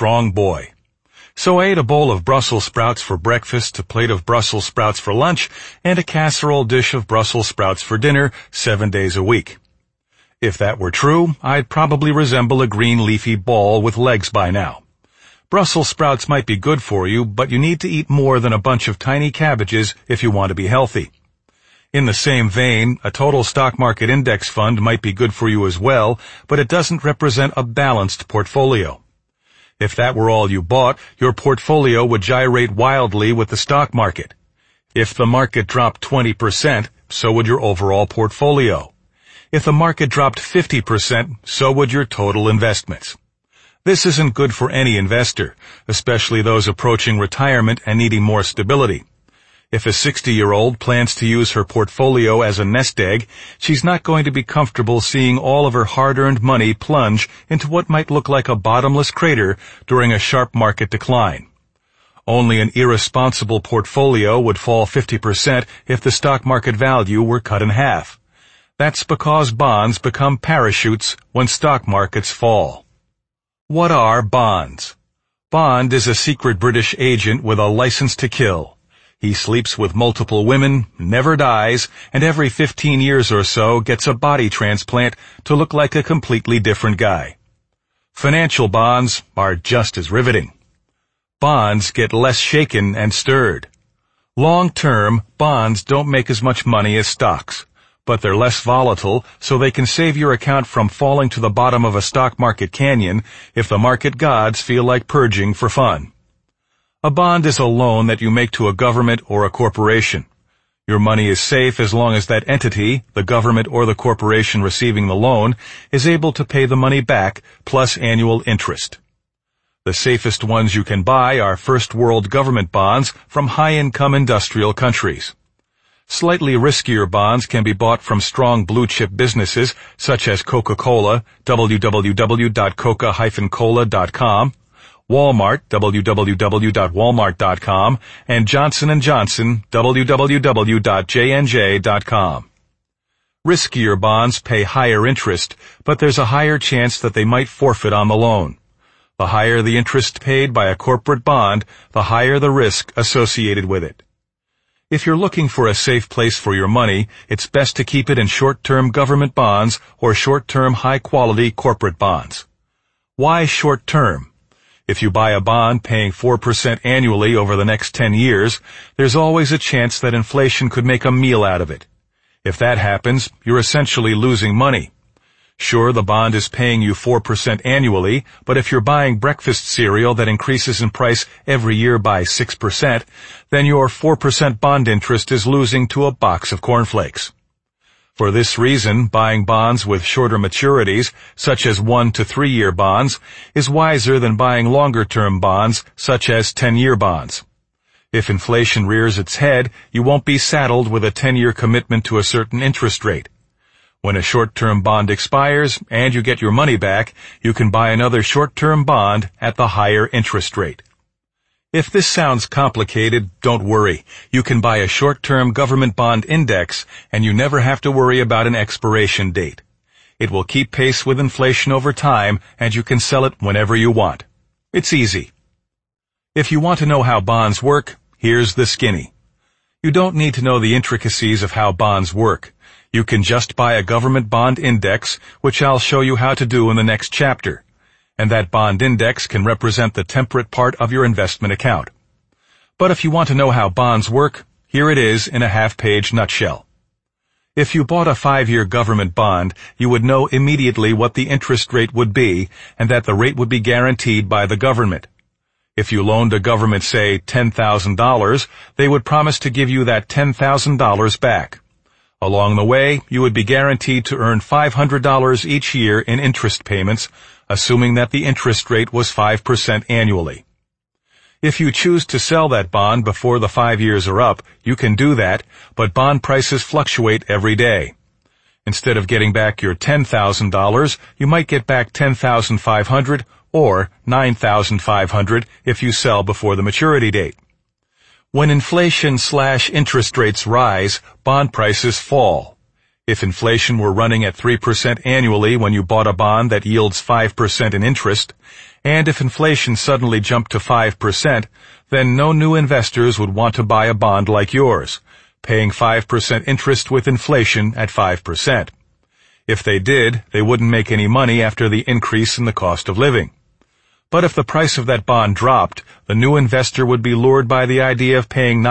strong boy. So I ate a bowl of Brussels sprouts for breakfast, a plate of Brussels sprouts for lunch, and a casserole dish of Brussels sprouts for dinner 7 days a week. If that were true, I'd probably resemble a green leafy ball with legs by now. Brussels sprouts might be good for you, but you need to eat more than a bunch of tiny cabbages if you want to be healthy. In the same vein, a total stock market index fund might be good for you as well, but it doesn't represent a balanced portfolio. If that were all you bought, your portfolio would gyrate wildly with the stock market. If the market dropped 20%, so would your overall portfolio. If the market dropped 50%, so would your total investments. This isn't good for any investor, especially those approaching retirement and needing more stability. If a 60-year-old plans to use her portfolio as a nest egg, she's not going to be comfortable seeing all of her hard-earned money plunge into what might look like a bottomless crater during a sharp market decline. Only an irresponsible portfolio would fall 50% if the stock market value were cut in half. That's because bonds become parachutes when stock markets fall. What are bonds? Bond is a secret British agent with a license to kill. He sleeps with multiple women, never dies, and every 15 years or so gets a body transplant to look like a completely different guy. Financial bonds are just as riveting. Bonds get less shaken and stirred. Long-term, bonds don't make as much money as stocks, but they're less volatile, so they can save your account from falling to the bottom of a stock market canyon if the market gods feel like purging for fun. A bond is a loan that you make to a government or a corporation. Your money is safe as long as that entity, the government or the corporation receiving the loan, is able to pay the money back plus annual interest. The safest ones you can buy are first world government bonds from high-income industrial countries. Slightly riskier bonds can be bought from strong blue-chip businesses such as Coca-Cola, www.coca-cola.com, Walmart, www.walmart.com, and Johnson & Johnson, www.jnj.com. Riskier bonds pay higher interest, but there's a higher chance that they might forfeit on the loan. The higher the interest paid by a corporate bond, the higher the risk associated with it. If you're looking for a safe place for your money, it's best to keep it in short-term government bonds or short-term high-quality corporate bonds. Why short-term? If you buy a bond paying 4% annually over the next 10 years, there's always a chance that inflation could make a meal out of it. If that happens, you're essentially losing money. Sure, the bond is paying you 4% annually, but if you're buying breakfast cereal that increases in price every year by 6%, then your 4% bond interest is losing to a box of cornflakes. For this reason, buying bonds with shorter maturities, such as 1 to 3 year bonds, is wiser than buying longer-term bonds, such as 10-year bonds. If inflation rears its head, you won't be saddled with a 10-year commitment to a certain interest rate. When a short-term bond expires and you get your money back, you can buy another short-term bond at the higher interest rate. If this sounds complicated, don't worry. You can buy a short-term government bond index, and you never have to worry about an expiration date. It will keep pace with inflation over time, and you can sell it whenever you want. It's easy. If you want to know how bonds work, here's the skinny. You don't need to know the intricacies of how bonds work. You can just buy a government bond index, which I'll show you how to do in the next chapter. And that bond index can represent the temperate part of your investment account. But if you want to know how bonds work, here it is in a half-page nutshell. If you bought a 5-year government bond, you would know immediately what the interest rate would be and that the rate would be guaranteed by the government. If you loaned a government, say, $10,000, they would promise to give you that $10,000 back. Along the way, you would be guaranteed to earn $500 each year in interest payments, assuming that the interest rate was 5% annually. If you choose to sell that bond before the 5 years are up, you can do that, but bond prices fluctuate every day. Instead of getting back your $10,000, you might get back $10,500 or $9,500 if you sell before the maturity date. When inflation/interest rates rise, bond prices fall. If inflation were running at 3% annually when you bought a bond that yields 5% in interest, and if inflation suddenly jumped to 5%, then no new investors would want to buy a bond like yours, paying 5% interest with inflation at 5%. If they did, they wouldn't make any money after the increase in the cost of living. But if the price of that bond dropped, the new investor would be lured by the idea of paying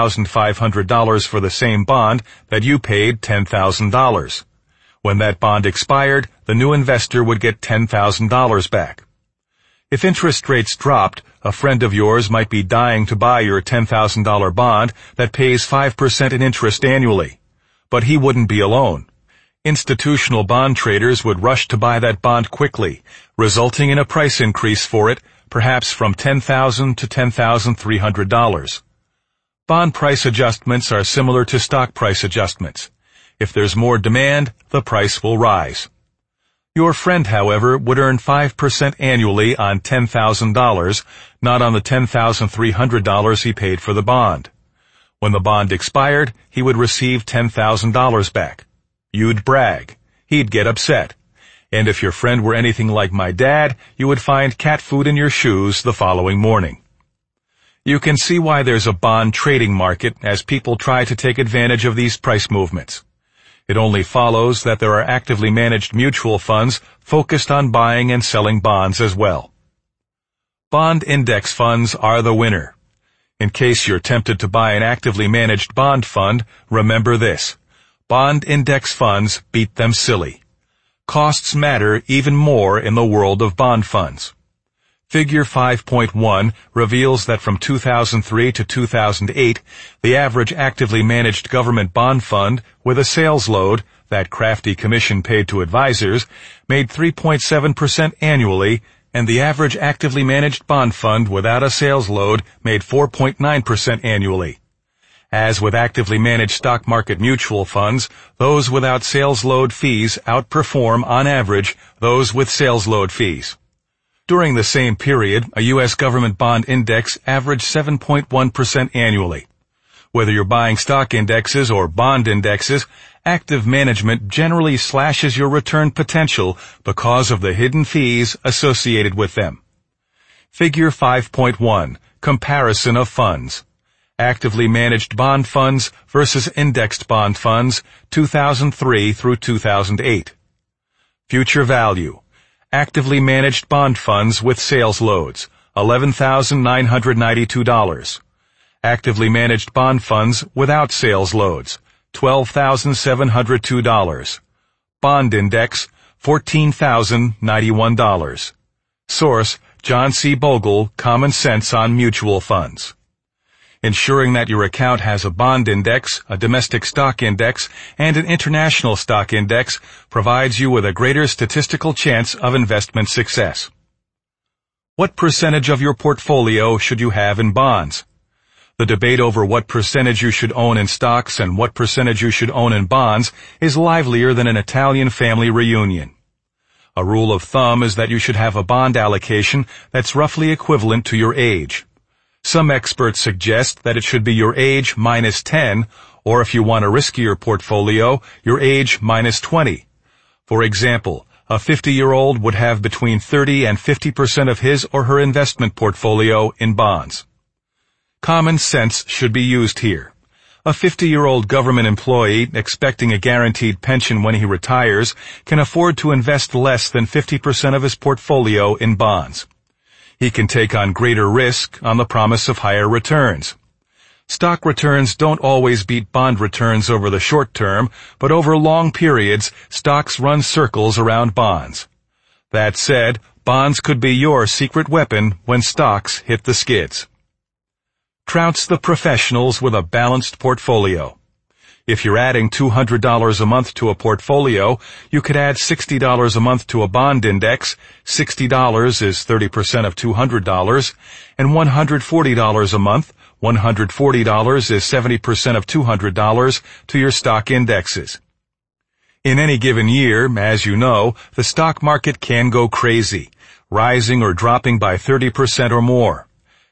$9,500 for the same bond that you paid $10,000. When that bond expired, the new investor would get $10,000 back. If interest rates dropped, a friend of yours might be dying to buy your $10,000 bond that pays 5% in interest annually. But he wouldn't be alone. Institutional bond traders would rush to buy that bond quickly, resulting in a price increase for it, perhaps from $10,000 to $10,300. Bond price adjustments are similar to stock price adjustments. If there's more demand, the price will rise. Your friend, however, would earn 5% annually on $10,000, not on the $10,300 he paid for the bond. When the bond expired, he would receive $10,000 back. You'd brag. He'd get upset. And if your friend were anything like my dad, you would find cat food in your shoes the following morning. You can see why there's a bond trading market as people try to take advantage of these price movements. It only follows that there are actively managed mutual funds focused on buying and selling bonds as well. Bond index funds are the winner. In case you're tempted to buy an actively managed bond fund, remember this. Bond index funds beat them silly. Costs matter even more in the world of bond funds. Figure 5.1 reveals that from 2003 to 2008, the average actively managed government bond fund with a sales load, that crafty commission paid to advisors, made 3.7% annually, and the average actively managed bond fund without a sales load made 4.9% annually. As with actively managed stock market mutual funds, those without sales load fees outperform, on average, those with sales load fees. During the same period, a U.S. government bond index averaged 7.1% annually. Whether you're buying stock indexes or bond indexes, active management generally slashes your return potential because of the hidden fees associated with them. Figure 5.1, Comparison of Funds. Actively managed bond funds versus indexed bond funds, 2003 through 2008. Future value. Actively managed bond funds with sales loads, $11,992. Actively managed bond funds without sales loads, $12,702. Bond index, $14,091. Source, John C. Bogle, Common Sense on Mutual Funds. Ensuring that your account has a bond index, a domestic stock index, and an international stock index provides you with a greater statistical chance of investment success. What percentage of your portfolio should you have in bonds? The debate over what percentage you should own in stocks and what percentage you should own in bonds is livelier than an Italian family reunion. A rule of thumb is that you should have a bond allocation that's roughly equivalent to your age. Some experts suggest that it should be your age minus 10, or if you want a riskier portfolio, your age minus 20. For example, a 50-year-old would have between 30 and 50% of his or her investment portfolio in bonds. Common sense should be used here. A 50-year-old government employee expecting a guaranteed pension when he retires can afford to invest less than 50% of his portfolio in bonds. He can take on greater risk on the promise of higher returns. Stock returns don't always beat bond returns over the short term, but over long periods, stocks run circles around bonds. That said, bonds could be your secret weapon when stocks hit the skids. Trounce the professionals with a balanced portfolio. If you're adding $200 a month to a portfolio, you could add $60 a month to a bond index, $60 is 30% of $200, and $140 a month, $140 is 70% of $200 to your stock indexes. In any given year, as you know, the stock market can go crazy, rising or dropping by 30% or more.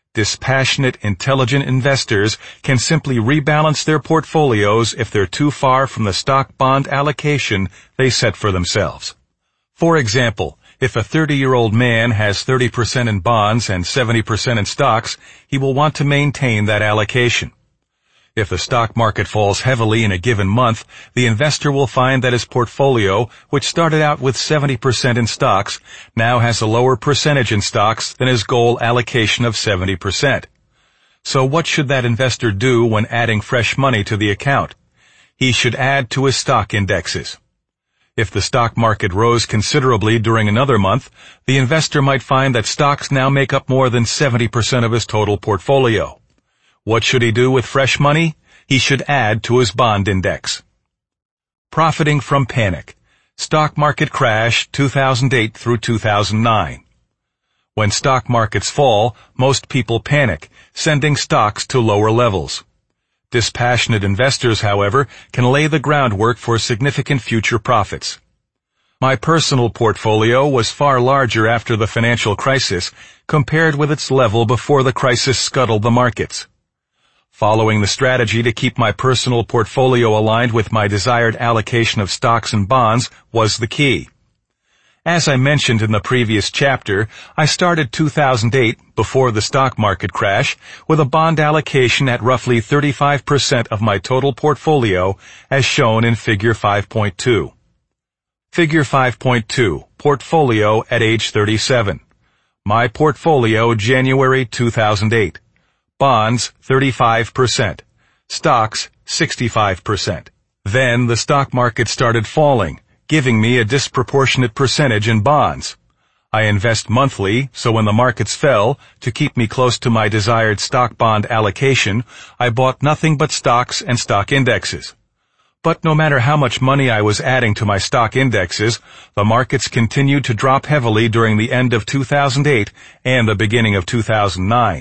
Dispassionate, intelligent investors can simply rebalance their portfolios if they're too far from the stock-bond allocation they set for themselves. For example, if a 30-year-old man has 30% in bonds and 70% in stocks, he will want to maintain that allocation. If the stock market falls heavily in a given month, the investor will find that his portfolio, which started out with 70% in stocks, now has a lower percentage in stocks than his goal allocation of 70%. So what should that investor do when adding fresh money to the account? He should add to his stock indexes. If the stock market rose considerably during another month, the investor might find that stocks now make up more than 70% of his total portfolio. What should he do with fresh money? He should add to his bond index. Profiting from panic. Stock market crash 2008 through 2009. When stock markets fall, most people panic, sending stocks to lower levels. Dispassionate investors, however, can lay the groundwork for significant future profits. My personal portfolio was far larger after the financial crisis compared with its level before the crisis scuttled the markets. Following the strategy to keep my personal portfolio aligned with my desired allocation of stocks and bonds was the key. As I mentioned in the previous chapter, I started 2008, before the stock market crash, with a bond allocation at roughly 35% of my total portfolio, as shown in Figure 5.2. Figure 5.2, Portfolio at age 37. My portfolio January 2008. Bonds, 35%. Stocks, 65%. Then the stock market started falling, giving me a disproportionate percentage in bonds. I invest monthly, so when the markets fell, to keep me close to my desired stock-bond allocation, I bought nothing but stocks and stock indexes. But no matter how much money I was adding to my stock indexes, the markets continued to drop heavily during the end of 2008 and the beginning of 2009.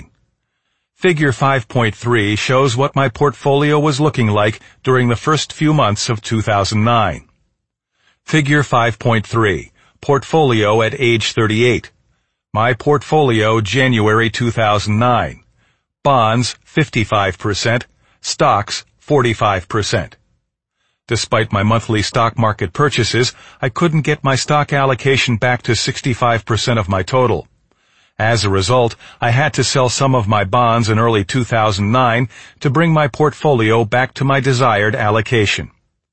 Figure 5.3 shows what my portfolio was looking like during the first few months of 2009. Figure 5.3, Portfolio at age 38. My portfolio January 2009. Bonds, 55%. Stocks, 45%. Despite my monthly stock market purchases, I couldn't get my stock allocation back to 65% of my total. As a result, I had to sell some of my bonds in early 2009 to bring my portfolio back to my desired allocation.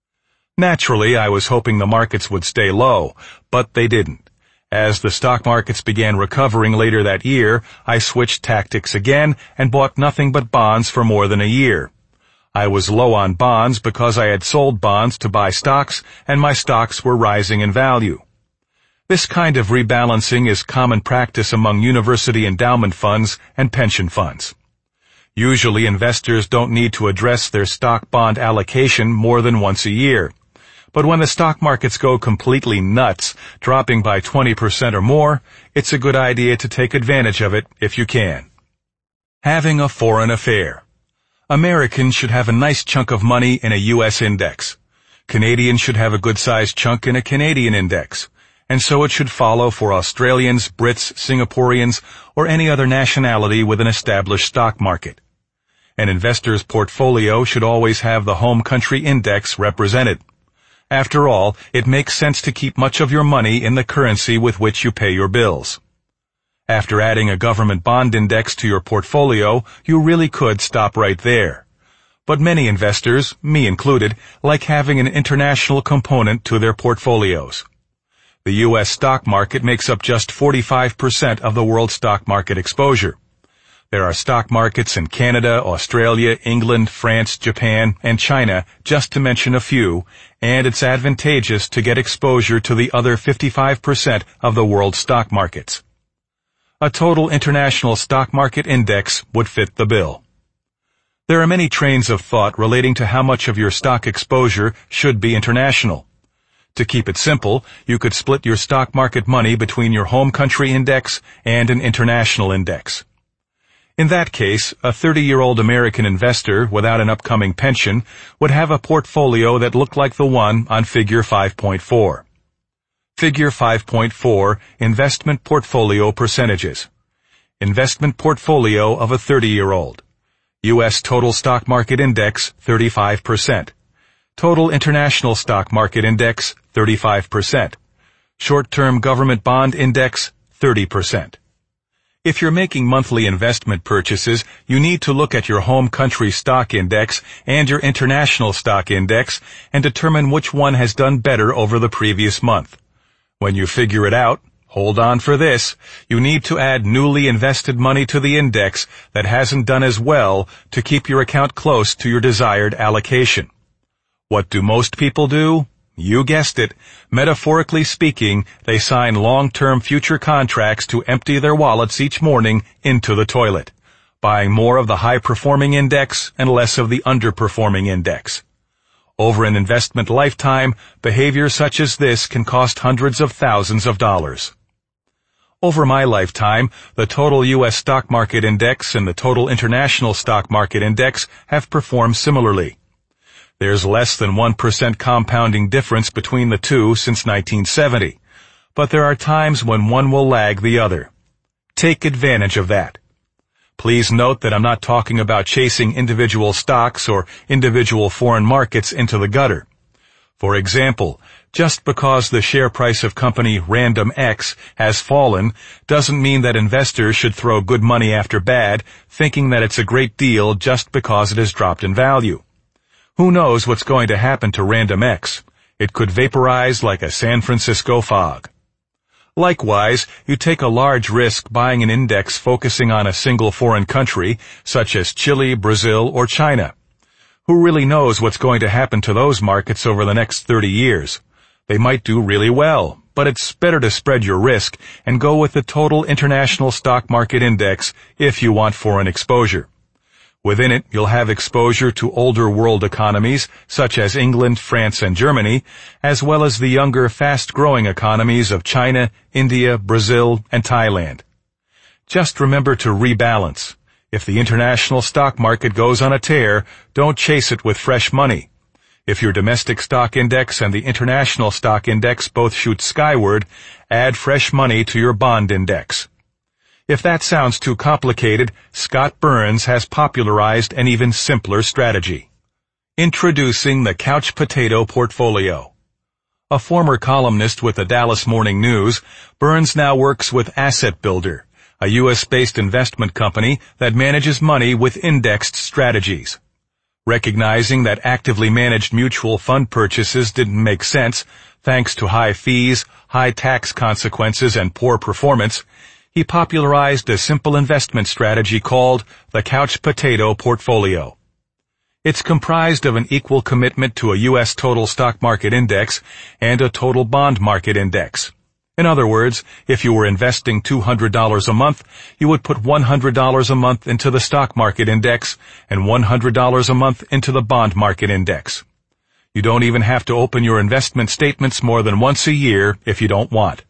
Naturally, I was hoping the markets would stay low, but they didn't. As the stock markets began recovering later that year, I switched tactics again and bought nothing but bonds for more than a year. I was low on bonds because I had sold bonds to buy stocks, and my stocks were rising in value. This kind of rebalancing is common practice among university endowment funds and pension funds. Usually investors don't need to address their stock-bond allocation more than once a year. But when the stock markets go completely nuts, dropping by 20% or more, it's a good idea to take advantage of it if you can. Having a foreign affair. Americans should have a nice chunk of money in a U.S. index. Canadians should have a good-sized chunk in a Canadian index. And so it should follow for Australians, Brits, Singaporeans, or any other nationality with an established stock market. An investor's portfolio should always have the home country index represented. After all, it makes sense to keep much of your money in the currency with which you pay your bills. After adding a government bond index to your portfolio, you really could stop right there. But many investors, me included, like having an international component to their portfolios. The U.S. stock market makes up just 45% of the world stock market exposure. There are stock markets in Canada, Australia, England, France, Japan, and China, just to mention a few, and it's advantageous to get exposure to the other 55% of the world stock markets. A total international stock market index would fit the bill. There are many trains of thought relating to how much of your stock exposure should be international. To keep it simple, you could split your stock market money between your home country index and an international index. In that case, a 30-year-old American investor without an upcoming pension would have a portfolio that looked like the one on Figure 5.4. Figure 5.4, Investment Portfolio Percentages. investment portfolio of a 30-year-old. U.S. total stock market index, 35%. Total international stock market index, 35%. Short-term government bond index, 30%. If you're making monthly investment purchases, you need to look at your home country stock index and your international stock index and determine which one has done better over the previous month. When you figure it out, hold on for this, you need to add newly invested money to the index that hasn't done as well to keep your account close to your desired allocation. What do most people do? You guessed it. Metaphorically speaking, they sign long-term future contracts to empty their wallets each morning into the toilet, buying more of the high-performing index and less of the underperforming index. Over an investment lifetime, behavior such as this can cost hundreds of thousands of dollars. Over my lifetime, the total U.S. stock market index and the total international stock market index have performed similarly. There's less than 1% compounding difference between the two since 1970, but there are times when one will lag the other. Take advantage of that. Please note that I'm not talking about chasing individual stocks or individual foreign markets into the gutter. For example, just because the share price of company Random X has fallen doesn't mean that investors should throw good money after bad, thinking that it's a great deal just because it has dropped in value. Who knows what's going to happen to Random X? It could vaporize like a San Francisco fog. Likewise, you take a large risk buying an index focusing on a single foreign country, such as Chile, Brazil, or China. Who really knows what's going to happen to those markets over the next 30 years? They might do really well, but it's better to spread your risk and go with the total international stock market index if you want foreign exposure. Within it, you'll have exposure to older world economies, such as England, France, and Germany, as well as the younger, fast-growing economies of China, India, Brazil, and Thailand. Just remember to rebalance. If the international stock market goes on a tear, don't chase it with fresh money. If your domestic stock index and the international stock index both shoot skyward, add fresh money to your bond index. If that sounds too complicated, Scott Burns has popularized an even simpler strategy. Introducing the couch potato portfolio. A former columnist with the Dallas Morning News, Burns now works with Asset Builder, a U.S.-based investment company that manages money with indexed strategies. Recognizing that actively managed mutual fund purchases didn't make sense, thanks to high fees, high tax consequences, and poor performance, he popularized a simple investment strategy called the couch potato portfolio. It's comprised of an equal commitment to a U.S. total stock market index and a total bond market index. In other words, if you were investing $200 a month, you would put $100 a month into the stock market index and $100 a month into the bond market index. You don't even have to open your investment statements more than once a year if you don't want.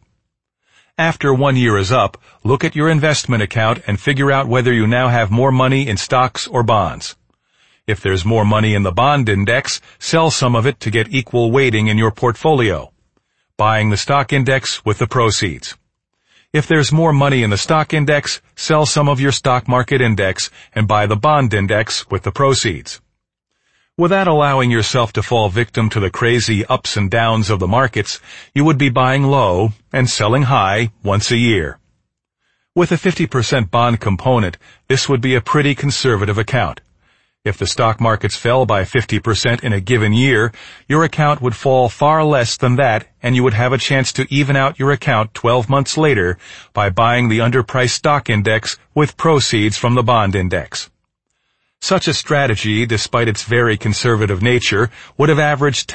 After 1 year is up, look at your investment account and figure out whether you now have more money in stocks or bonds. If there's more money in the bond index, sell some of it to get equal weighting in your portfolio, buying the stock index with the proceeds. If there's more money in the stock index, sell some of your stock market index and buy the bond index with the proceeds. Without allowing yourself to fall victim to the crazy ups and downs of the markets, you would be buying low and selling high once a year. With a 50% bond component, this would be a pretty conservative account. If the stock markets fell by 50% in a given year, your account would fall far less than that, and you would have a chance to even out your account 12 months later by buying the underpriced stock index with proceeds from the bond index. Such a strategy, despite its very conservative nature, would have averaged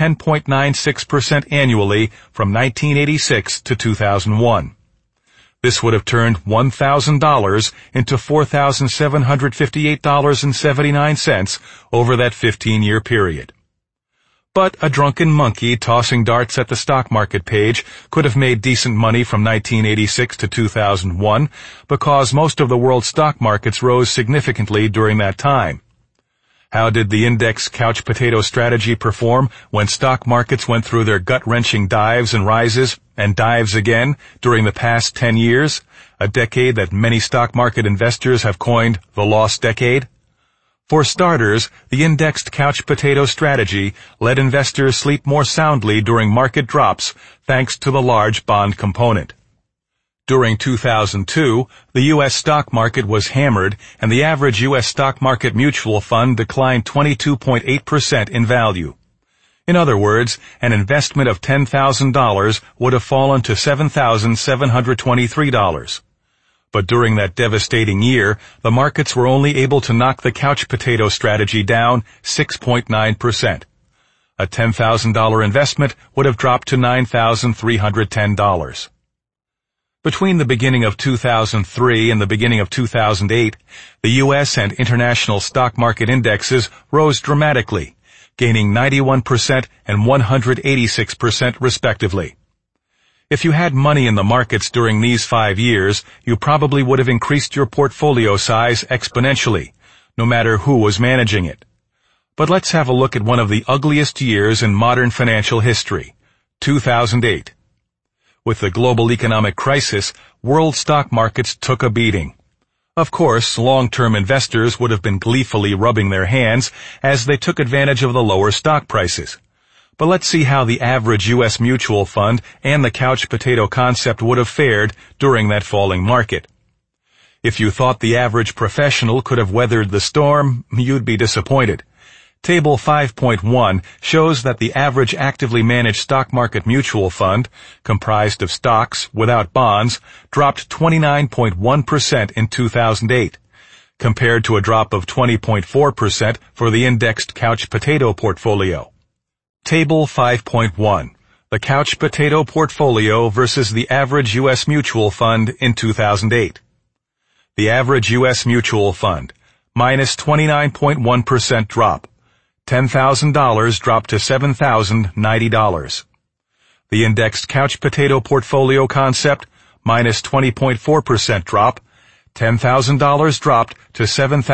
10.96% annually from 1986 to 2001. This would have turned $1,000 into $4,758.79 over that 15-year period. But a drunken monkey tossing darts at the stock market page could have made decent money from 1986 to 2001 because most of the world's stock markets rose significantly during that time. How did the index couch potato strategy perform when stock markets went through their gut-wrenching dives and rises and dives again during the past 10 years? a decade that many stock market investors have coined the lost decade? For starters, the indexed couch potato strategy let investors sleep more soundly during market drops thanks to the large bond component. During 2002, the U.S. stock market was hammered and the average U.S. stock market mutual fund declined 22.8% in value. In other words, an investment of $10,000 would have fallen to $7,723. But during that devastating year, the markets were only able to knock the couch potato strategy down 6.9%. A $10,000 investment would have dropped to $9,310. Between the beginning of 2003 and the beginning of 2008, the U.S. and international stock market indexes rose dramatically, gaining 91% and 186% respectively. If you had money in the markets during these 5 years, you probably would have increased your portfolio size exponentially, no matter who was managing it. But let's have a look at one of the ugliest years in modern financial history, 2008. With the global economic crisis, world stock markets took a beating. Of course, long-term investors would have been gleefully rubbing their hands as they took advantage of the lower stock prices. But let's see how the average U.S. mutual fund and the couch potato concept would have fared during that falling market. If you thought the average professional could have weathered the storm, you'd be disappointed. Table 5.1 shows that the average actively managed stock market mutual fund, comprised of stocks without bonds, dropped 29.1% in 2008, compared to a drop of 20.4% for the indexed couch potato portfolio. Table 5.1. The couch potato portfolio versus the average U.S. mutual fund in 2008. The average U.S. mutual fund, minus 29.1% drop. $10,000 dropped to $7,090. The indexed couch potato portfolio concept, minus 20.4% drop. $10,000 dropped to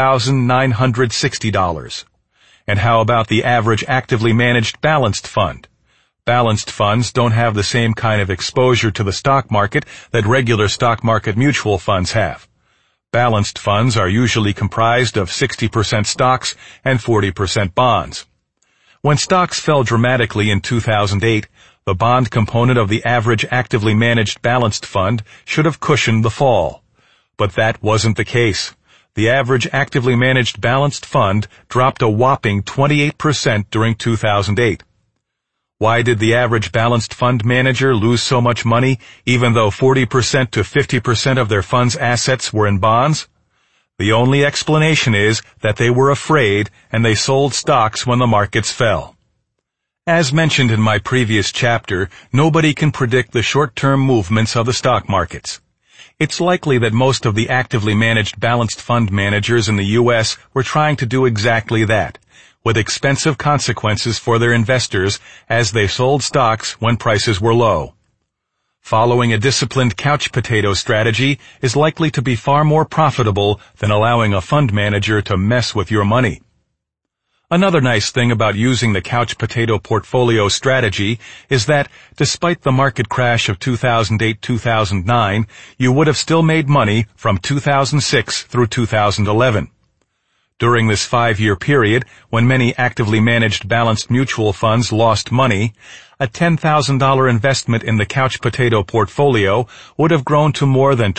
$7,960. And how about the average actively managed balanced fund? Balanced funds don't have the same kind of exposure to the stock market that regular stock market mutual funds have. Balanced funds are usually comprised of 60% stocks and 40% bonds. When stocks fell dramatically in 2008, the bond component of the average actively managed balanced fund should have cushioned the fall. But that wasn't the case. The average actively managed balanced fund dropped a whopping 28% during 2008. Why did the average balanced fund manager lose so much money, even though 40% to 50% of their fund's assets were in bonds? The only explanation is that they were afraid and they sold stocks when the markets fell. As mentioned in my previous chapter, nobody can predict the short-term movements of the stock markets. It's likely that most of the actively managed balanced fund managers in the U.S. were trying to do exactly that, with expensive consequences for their investors as they sold stocks when prices were low. Following a disciplined couch potato strategy is likely to be far more profitable than allowing a fund manager to mess with your money. Another nice thing about using the couch potato portfolio strategy is that, despite the market crash of 2008-2009, you would have still made money from 2006 through 2011. During this 5-year period, when many actively managed balanced mutual funds lost money, a $10,000 investment in the couch potato portfolio would have grown to more than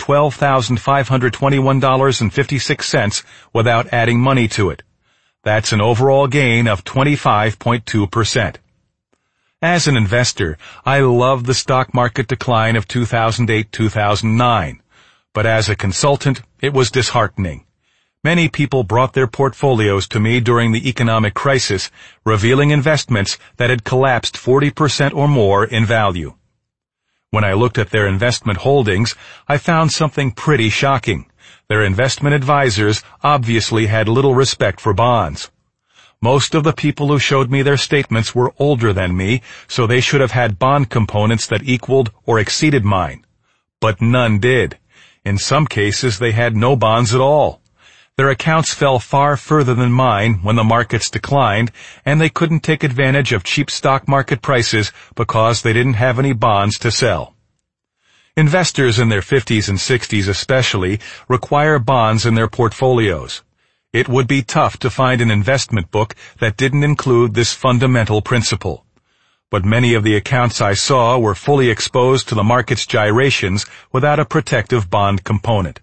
$12,521.56 without adding money to it. That's an overall gain of 25.2%. As an investor, I love the stock market decline of 2008-2009, but as a consultant, it was disheartening. Many people brought their portfolios to me during the economic crisis, revealing investments that had collapsed 40% or more in value. When I looked at their investment holdings, I found something pretty shocking. Their investment advisors obviously had little respect for bonds. Most of the people who showed me their statements were older than me, so they should have had bond components that equaled or exceeded mine. But none did. In some cases, they had no bonds at all. Their accounts fell far further than mine when the markets declined, and they couldn't take advantage of cheap stock market prices because they didn't have any bonds to sell. Investors in their 50s and 60s especially require bonds in their portfolios. It would be tough to find an investment book that didn't include this fundamental principle. But many of the accounts I saw were fully exposed to the market's gyrations without a protective bond component.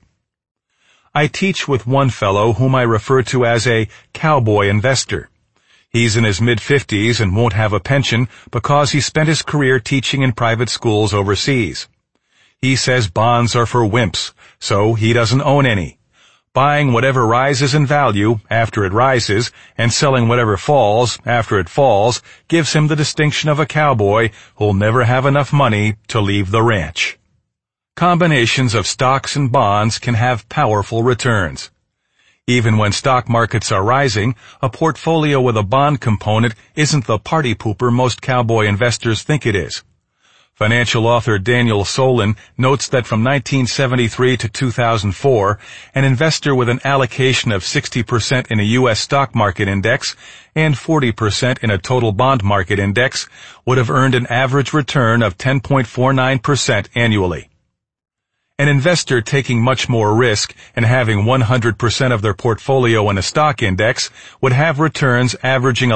I teach with one fellow whom I refer to as a cowboy investor. He's in his mid-50s and won't have a pension because he spent his career teaching in private schools overseas. He says bonds are for wimps, so he doesn't own any. Buying whatever rises in value after it rises and selling whatever falls after it falls gives him the distinction of a cowboy who'll never have enough money to leave the ranch. Combinations of stocks and bonds can have powerful returns. Even when stock markets are rising, a portfolio with a bond component isn't the party pooper most cowboy investors think it is. Financial author Daniel Solin notes that from 1973 to 2004, an investor with an allocation of 60% in a U.S. stock market index and 40% in a total bond market index would have earned an average return of 10.49% annually. An investor taking much more risk and having 100% of their portfolio in a stock index would have returns averaging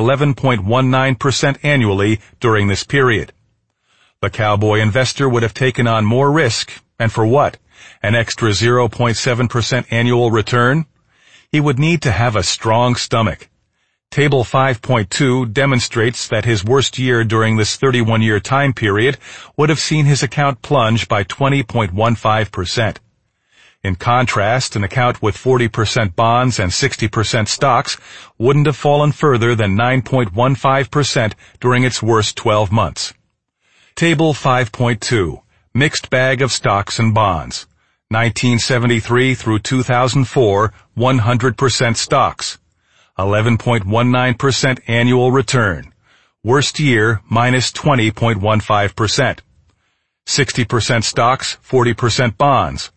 11.19% annually during this period. The cowboy investor would have taken on more risk, and for what? An extra 0.7% annual return? He would need to have a strong stomach. Table 5.2 demonstrates that his worst year during this 31-year time period would have seen his account plunge by 20.15%. In contrast, an account with 40% bonds and 60% stocks wouldn't have fallen further than 9.15% during its worst 12 months. Table 5.2, Mixed Bag of Stocks and Bonds. 1973 through 2004, 100% stocks. 11.19% annual return. Worst year, minus 20.15%. 60% stocks, 40% bonds.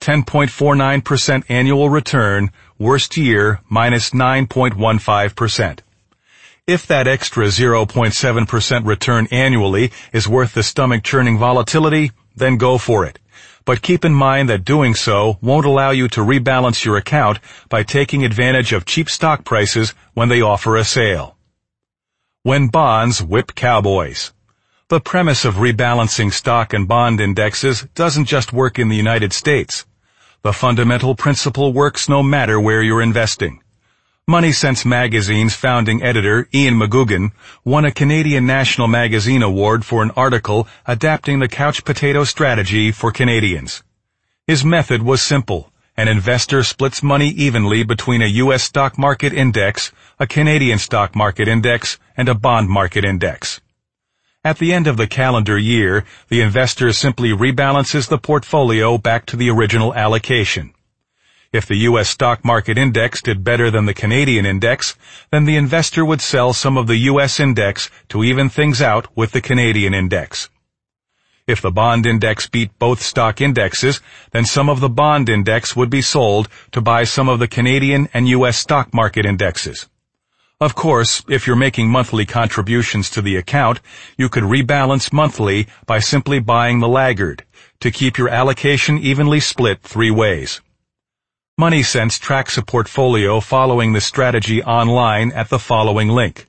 10.49% annual return. Worst year, minus 9.15%. If that extra 0.7% return annually is worth the stomach-churning volatility, then go for it. But keep in mind that doing so won't allow you to rebalance your account by taking advantage of cheap stock prices when they offer a sale. When bonds whip cowboys. The premise of rebalancing stock and bond indexes doesn't just work in the United States. The fundamental principle works no matter where you're investing. Money Sense magazine's founding editor, Ian McGugan, won a Canadian National Magazine Award for an article adapting the couch potato strategy for Canadians. His method was simple. An investor splits money evenly between a U.S. stock market index, a Canadian stock market index, and a bond market index. At the end of the calendar year, the investor simply rebalances the portfolio back to the original allocation. If the U.S. stock market index did better than the Canadian index, then the investor would sell some of the U.S. index to even things out with the Canadian index. If the bond index beat both stock indexes, then some of the bond index would be sold to buy some of the Canadian and U.S. stock market indexes. Of course, if you're making monthly contributions to the account, you could rebalance monthly by simply buying the laggard, to keep your allocation evenly split 3 ways. Money Sense tracks a portfolio following this strategy online at the following link: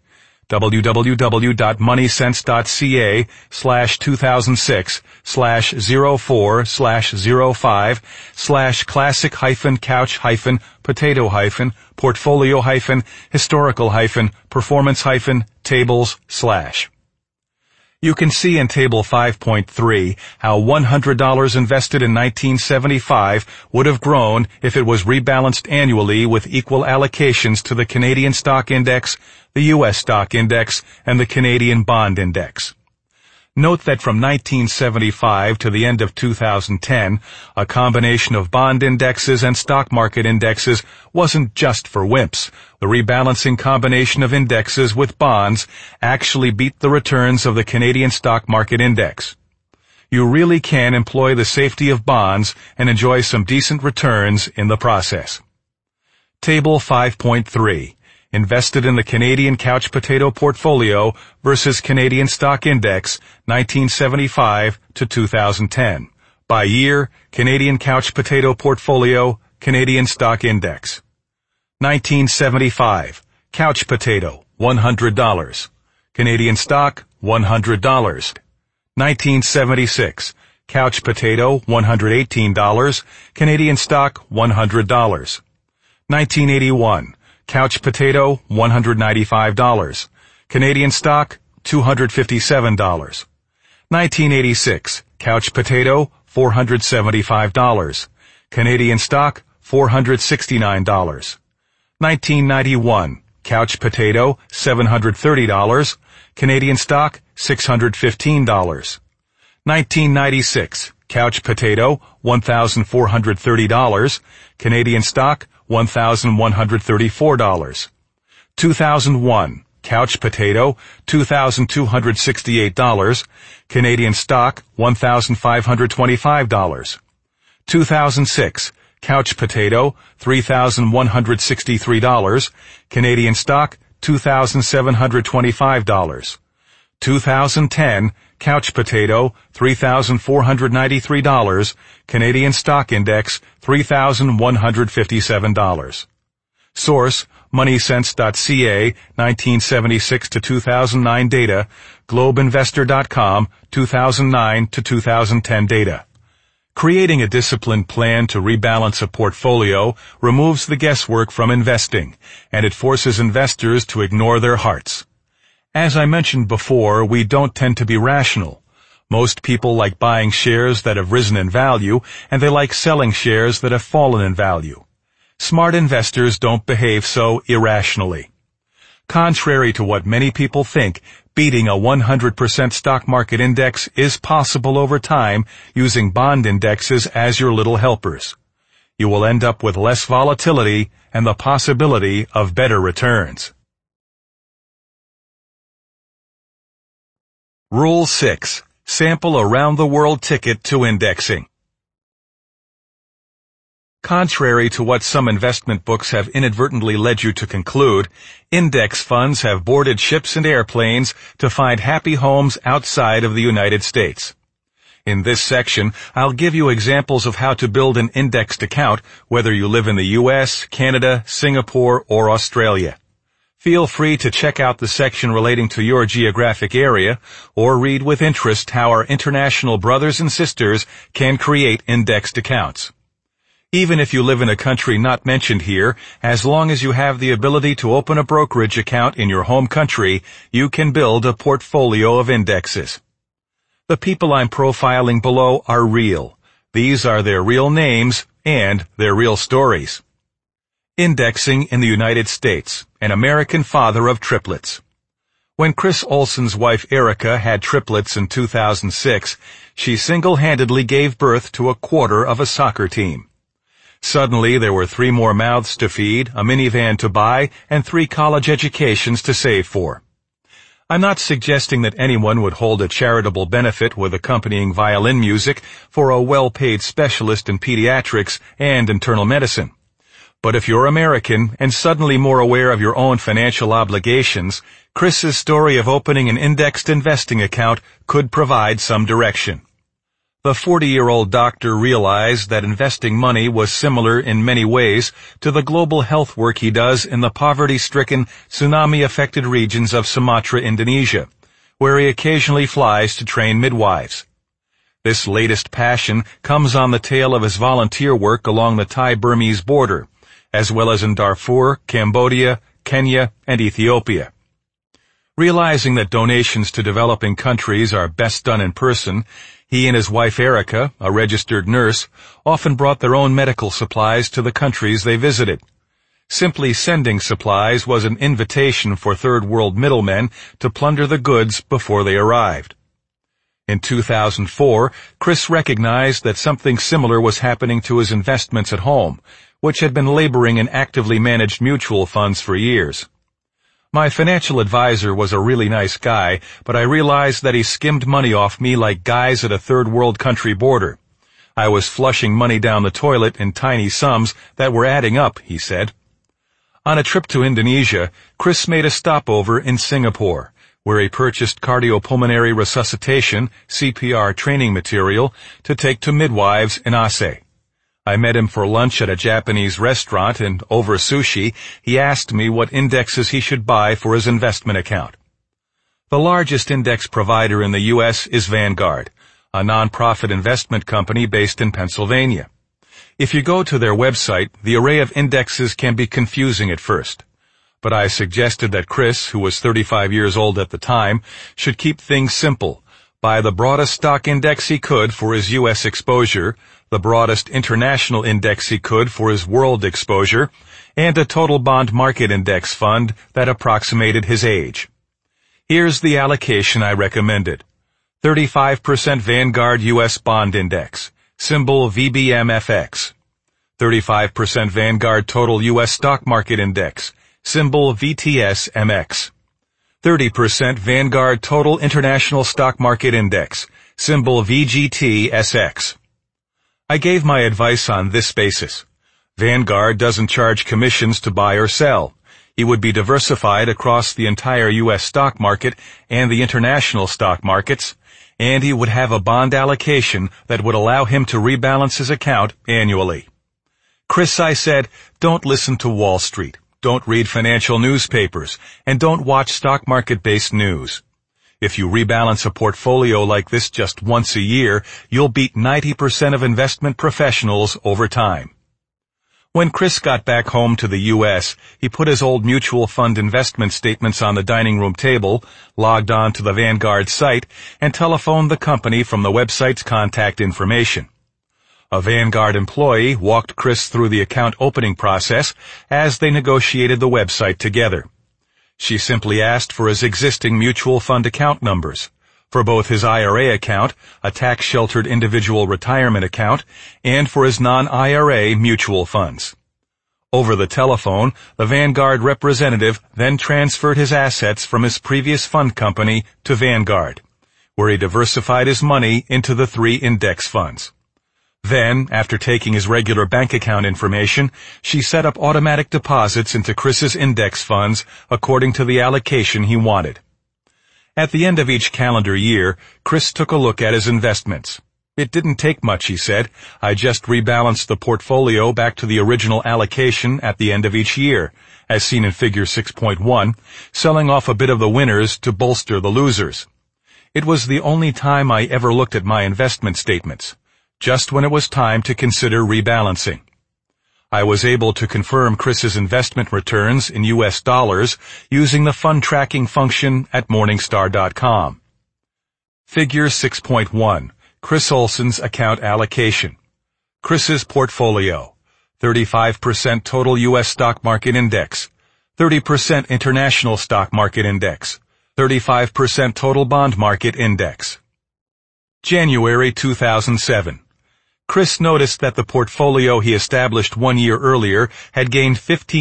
www.moneysense.ca/2006/04/classic-couch-potato-historical-performance-tables/ You can see in Table 5.3 how $100 invested in 1975 would have grown if it was rebalanced annually with equal allocations to the Canadian stock index, the U.S. stock index, and the Canadian bond index. Note that from 1975 to the end of 2010, a combination of bond indexes and stock market indexes wasn't just for wimps. The rebalancing combination of indexes with bonds actually beat the returns of the Canadian stock market index. You really can employ the safety of bonds and enjoy some decent returns in the process. Table 5.3. Invested in the Canadian couch potato portfolio versus Canadian stock index, 1975 to 2010, By year, Canadian couch potato portfolio, Canadian stock index. 1975, couch potato, $100. Canadian stock, $100. 1976, couch potato, $118. Canadian stock, $100. 1981, couch potato, $195. Canadian stock, $257. 1986, couch potato, $475. Canadian stock, $469. 1991, couch potato, $730. Canadian stock, $615. 1996, couch potato, $1,430. Canadian stock, $1,134. 2001, couch potato, $2,268. Canadian stock, $1,525. 2006, couch potato, $3,163. Canadian stock, $2,725. 2010, couch potato, $3,493. Canadian stock index, $3,157. Source, moneysense.ca, 1976 to 2009 data, globeinvestor.com, 2009 to 2010 data. Creating a disciplined plan to rebalance a portfolio removes the guesswork from investing, and it forces investors to ignore their hearts. As I mentioned before, we don't tend to be rational. Most people like buying shares that have risen in value, and they like selling shares that have fallen in value. Smart investors don't behave so irrationally. Contrary to what many people think, beating a 100% stock market index is possible over time using bond indexes as your little helpers. You will end up with less volatility and the possibility of better returns. Rule 6. Sample a round-the-world ticket to indexing. Contrary to what some investment books have inadvertently led you to conclude, index funds have boarded ships and airplanes to find happy homes outside of the United States. In this section, I'll give you examples of how to build an indexed account, whether you live in the US, Canada, Singapore, or Australia. Feel free to check out the section relating to your geographic area, or read with interest how our international brothers and sisters can create indexed accounts. Even if you live in a country not mentioned here, as long as you have the ability to open a brokerage account in your home country, you can build a portfolio of indexes. The people I'm profiling below are real. These are their real names and their real stories. Indexing in the United States, an American father of triplets. When Chris Olson's wife Erica had triplets in 2006, she single-handedly gave birth to a quarter of a soccer team. Suddenly, there were 3 more mouths to feed, a minivan to buy, and 3 college educations to save for. I'm not suggesting that anyone would hold a charitable benefit with accompanying violin music for a well-paid specialist in pediatrics and internal medicine. But if you're American and suddenly more aware of your own financial obligations, Chris's story of opening an indexed investing account could provide some direction. The 40-year-old doctor realized that investing money was similar in many ways to the global health work he does in the poverty-stricken, tsunami-affected regions of Sumatra, Indonesia, where he occasionally flies to train midwives. This latest passion comes on the tail of his volunteer work along the Thai-Burmese border, as well as in Darfur, Cambodia, Kenya, and Ethiopia. Realizing that donations to developing countries are best done in person, he and his wife Erica, a registered nurse, often brought their own medical supplies to the countries they visited. Simply sending supplies was an invitation for third world middlemen to plunder the goods before they arrived. In 2004, Chris recognized that something similar was happening to his investments at home, which had been laboring in actively managed mutual funds for years. My financial advisor was a really nice guy, but I realized that he skimmed money off me like guys at a third world country border. I was flushing money down the toilet in tiny sums that were adding up, he said. On a trip to Indonesia, Chris made a stopover in Singapore, where he purchased cardiopulmonary resuscitation, CPR training material to take to midwives in Ase. I met him for lunch at a Japanese restaurant, and over sushi, he asked me what indexes he should buy for his investment account. The largest index provider in the U.S. is Vanguard, a nonprofit investment company based in Pennsylvania. If you go to their website, the array of indexes can be confusing at first. But I suggested that Chris, who was 35 years old at the time, should keep things simple, buy the broadest stock index he could for his U.S. exposure, the broadest international index he could for his world exposure, and a total bond market index fund that approximated his age. Here's the allocation I recommended. 35% Vanguard U.S. Bond Index, symbol VBMFX. 35% Vanguard Total U.S. Stock Market Index, symbol VTSMX. 30% Vanguard Total International Stock Market Index, symbol VGTSX. I gave my advice on this basis. Vanguard doesn't charge commissions to buy or sell. He would be diversified across the entire U.S. stock market and the international stock markets, and he would have a bond allocation that would allow him to rebalance his account annually. Chris, I said, don't listen to Wall Street, don't read financial newspapers, and don't watch stock market-based news. If you rebalance a portfolio like this just once a year, you'll beat 90% of investment professionals over time. When Chris got back home to the U.S., he put his old mutual fund investment statements on the dining room table, logged on to the Vanguard site, and telephoned the company from the website's contact information. A Vanguard employee walked Chris through the account opening process as they negotiated the website together. She simply asked for his existing mutual fund account numbers, for both his IRA account, a tax-sheltered individual retirement account, and for his non-IRA mutual funds. Over the telephone, the Vanguard representative then transferred his assets from his previous fund company to Vanguard, where he diversified his money into the 3 index funds. Then, after taking his regular bank account information, she set up automatic deposits into Chris's index funds according to the allocation he wanted. At the end of each calendar year, Chris took a look at his investments. It didn't take much, he said. I just rebalanced the portfolio back to the original allocation at the end of each year, as seen in Figure 6.1, selling off a bit of the winners to bolster the losers. It was the only time I ever looked at my investment statements, just when it was time to consider rebalancing. I was able to confirm Chris's investment returns in U.S. dollars using the fund tracking function at Morningstar.com. Figure 6.1, Chris Olson's account allocation. Chris's portfolio, 35% total U.S. stock market index, 30% international stock market index, 35% total bond market index. January 2007. Chris noticed that the portfolio he established 1 year earlier had gained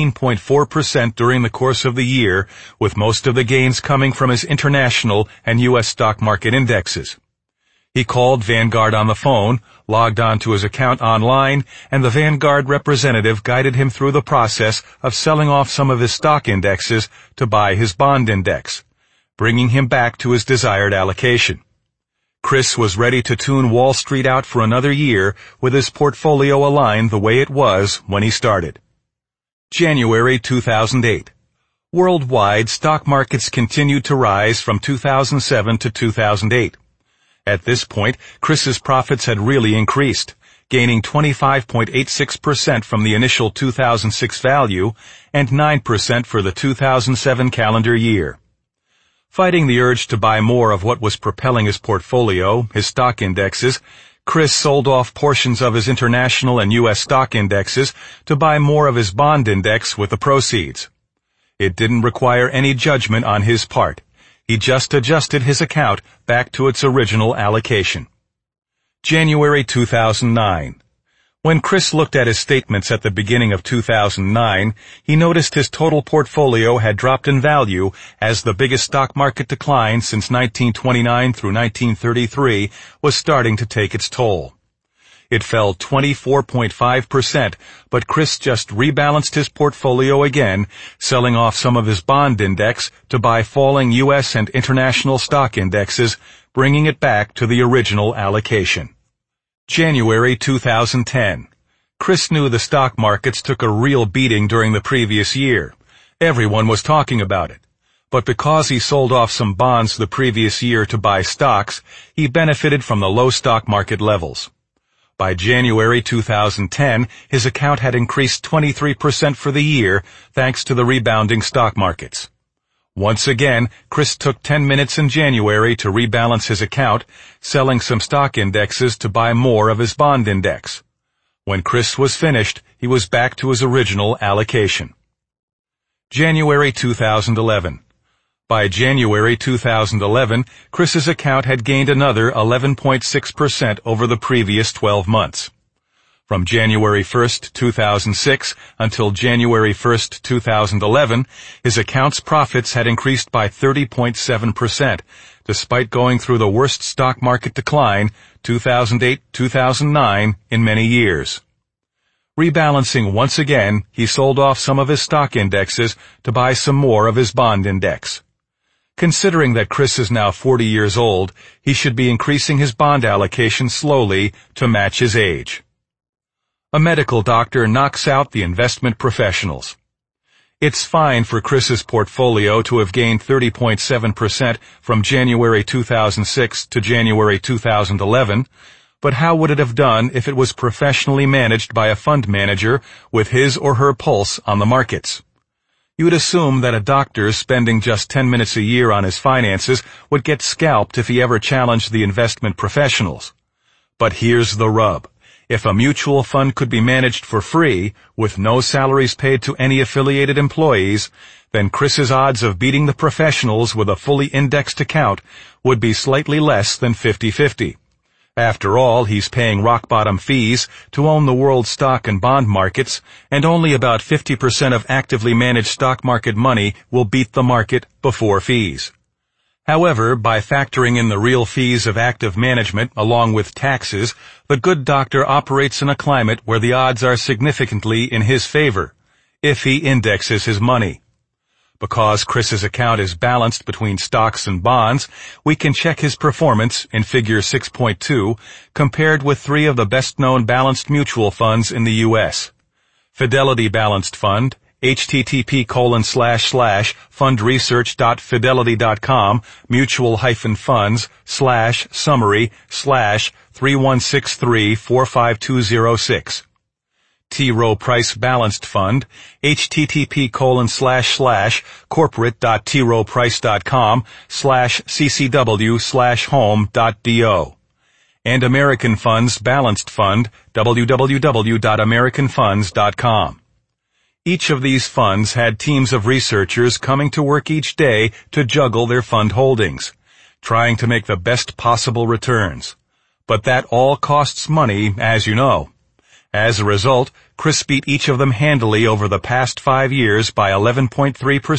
15.4% during the course of the year, with most of the gains coming from his international and U.S. stock market indexes. He called Vanguard on the phone, logged on to his account online, and the Vanguard representative guided him through the process of selling off some of his stock indexes to buy his bond index, bringing him back to his desired allocation. Chris was ready to tune Wall Street out for another year with his portfolio aligned the way it was when he started. January 2008. Worldwide, stock markets continued to rise from 2007 to 2008. At this point, Chris's profits had really increased, gaining 25.86% from the initial 2006 value and 9% for the 2007 calendar year. Fighting the urge to buy more of what was propelling his portfolio, his stock indexes, Chris sold off portions of his international and U.S. stock indexes to buy more of his bond index with the proceeds. It didn't require any judgment on his part. He just adjusted his account back to its original allocation. January 2009. When Chris looked at his statements at the beginning of 2009, he noticed his total portfolio had dropped in value as the biggest stock market decline since 1929 through 1933 was starting to take its toll. It fell 24.5%, but Chris just rebalanced his portfolio again, selling off some of his bond index to buy falling U.S. and international stock indexes, bringing it back to the original allocation. January 2010. Chris knew the stock markets took a real beating during the previous year. Everyone was talking about it. But because he sold off some bonds the previous year to buy stocks, he benefited from the low stock market levels. By January 2010, his account had increased 23% for the year thanks to the rebounding stock markets. Once again, Chris took 10 minutes in January to rebalance his account, selling some stock indexes to buy more of his bond index. When Chris was finished, he was back to his original allocation. January 2011. By January 2011, Chris's account had gained another 11.6% over the previous 12 months. From January 1, 2006 until January 1, 2011, his account's profits had increased by 30.7%, despite going through the worst stock market decline, 2008-2009, in many years. Rebalancing once again, he sold off some of his stock indexes to buy some more of his bond index. Considering that Chris is now 40 years old, he should be increasing his bond allocation slowly to match his age. A medical doctor knocks out the investment professionals. It's fine for Chris's portfolio to have gained 30.7% from January 2006 to January 2011, but how would it have done if it was professionally managed by a fund manager with his or her pulse on the markets? You'd assume that a doctor spending just 10 minutes a year on his finances would get scalped if he ever challenged the investment professionals. But here's the rub. If a mutual fund could be managed for free, with no salaries paid to any affiliated employees, then Chris's odds of beating the professionals with a fully indexed account would be slightly less than 50-50. After all, he's paying rock-bottom fees to own the world's stock and bond markets, and only about 50% of actively managed stock market money will beat the market before fees. However, by factoring in the real fees of active management along with taxes, the good doctor operates in a climate where the odds are significantly in his favor, if he indexes his money. Because Chris's account is balanced between stocks and bonds, we can check his performance in Figure 6.2 compared with three of the best-known balanced mutual funds in the U.S. Fidelity Balanced Fund, http://fundresearch.fidelity.com, mutual-funds/summary/3163452006. T. Rowe Price Balanced Fund, http://corporate.troprice.com/ccw/home.do. And American Funds Balanced Fund, www.americanfunds.com. Each of these funds had teams of researchers coming to work each day to juggle their fund holdings, trying to make the best possible returns. But that all costs money, as you know. As a result, Chris beat each of them handily over the past 5 years by 11.3%,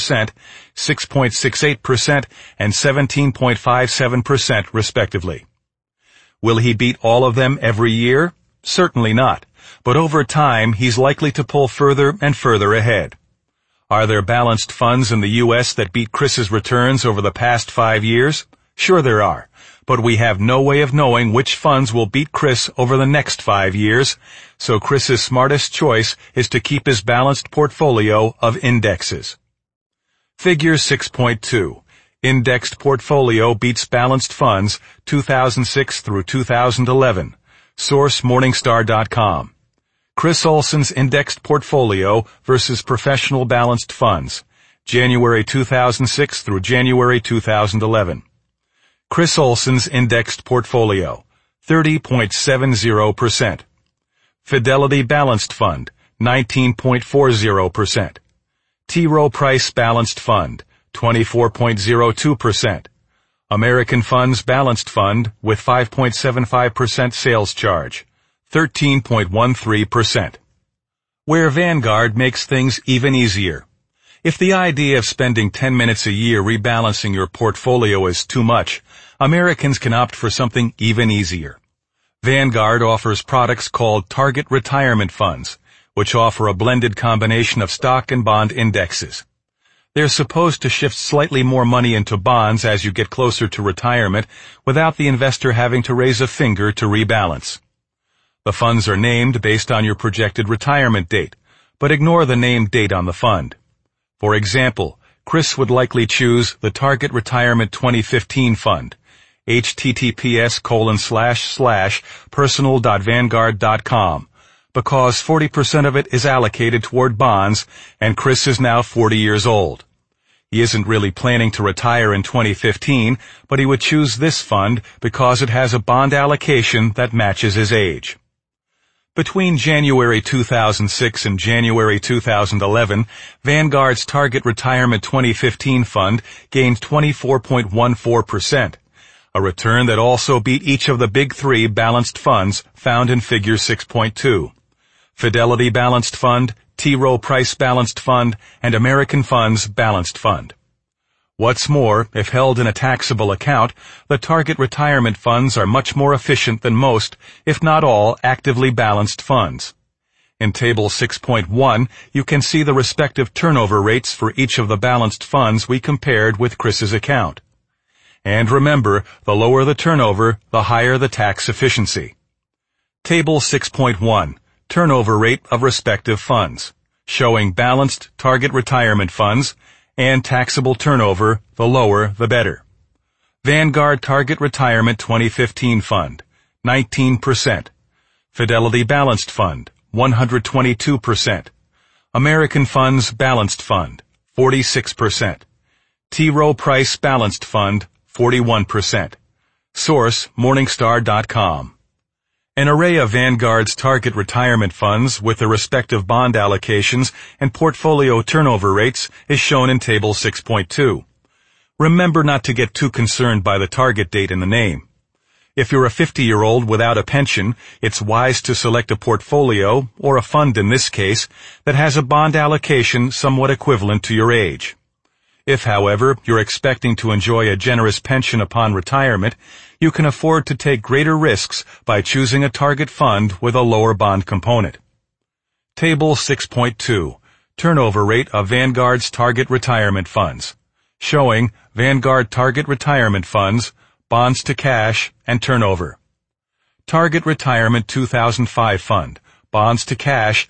6.68%, and 17.57% respectively. Will he beat all of them every year? Certainly not. But over time, he's likely to pull further and further ahead. Are there balanced funds in the U.S. that beat Chris's returns over the past 5 years? Sure there are. But we have no way of knowing which funds will beat Chris over the next 5 years, so Chris's smartest choice is to keep his balanced portfolio of indexes. Figure 6.2. Indexed portfolio beats balanced funds 2006 through 2011. Source Morningstar.com. Chris Olson's indexed portfolio versus professional balanced funds, January 2006 through January 2011. Chris Olson's indexed portfolio, 30.70%. Fidelity Balanced Fund, 19.40%. T. Rowe Price Balanced Fund, 24.02%. American Funds Balanced Fund with 5.75% sales charge, 13.13%. Where Vanguard makes things even easier. If the idea of spending 10 minutes a year rebalancing your portfolio is too much, Americans can opt for something even easier. Vanguard offers products called Target Retirement Funds, which offer a blended combination of stock and bond indexes. They're supposed to shift slightly more money into bonds as you get closer to retirement without the investor having to raise a finger to rebalance. The funds are named based on your projected retirement date, but ignore the named date on the fund. For example, Chris would likely choose the Target Retirement 2015 Fund, https://personal.vanguard.com, because 40% of it is allocated toward bonds, and Chris is now 40 years old. He isn't really planning to retire in 2015, but he would choose this fund because it has a bond allocation that matches his age. Between January 2006 and January 2011, Vanguard's Target Retirement 2015 Fund gained 24.14%, a return that also beat each of the big three balanced funds found in Figure 6.2. Fidelity Balanced Fund, T. Rowe Price Balanced Fund, and American Funds Balanced Fund. What's more, if held in a taxable account, the Target Retirement Funds are much more efficient than most, if not all, actively balanced funds. In Table 6.1, you can see the respective turnover rates for each of the balanced funds we compared with Chris's account. And remember, the lower the turnover, the higher the tax efficiency. Table 6.1. Turnover rate of respective funds, showing balanced target retirement funds, and taxable turnover, the lower the better. Vanguard Target Retirement 2015 Fund, 19%. Fidelity Balanced Fund, 122%. American Funds Balanced Fund, 46%. T. Rowe Price Balanced Fund, 41%. Source, Morningstar.com. An array of Vanguard's target retirement funds with the respective bond allocations and portfolio turnover rates is shown in Table 6.2. Remember not to get too concerned by the target date in the name. If you're a 50-year-old without a pension, it's wise to select a portfolio, or a fund in this case, that has a bond allocation somewhat equivalent to your age. If, however, you're expecting to enjoy a generous pension upon retirement, you can afford to take greater risks by choosing a target fund with a lower bond component. Table 6.2. Turnover rate of Vanguard's target retirement funds, showing Vanguard Target Retirement Funds, bonds to cash, and turnover. Target Retirement 2005 Fund, bonds to cash,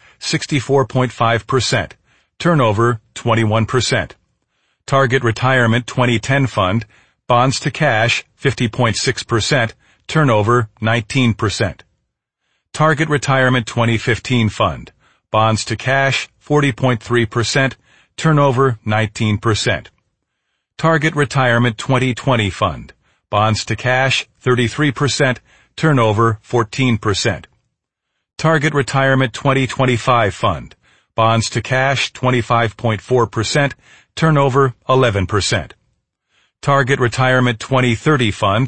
64.5%, turnover, 21%. Target Retirement 2010 Fund, bonds to cash, 50.6%, turnover, 19%. Target Retirement 2015 Fund, bonds to cash, 40.3%, turnover, 19%. Target Retirement 2020 Fund, bonds to cash, 33%, turnover, 14%. Target Retirement 2025 Fund, bonds to cash, 25.4%, turnover, 11%. Target Retirement 2030 Fund,